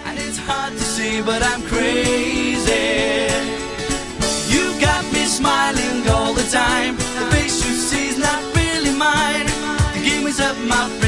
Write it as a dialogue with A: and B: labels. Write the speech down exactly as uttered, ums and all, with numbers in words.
A: and it's hard to see, but I'm crazy. You got me smiling all the time. The face you see is not really mine. The game is up, my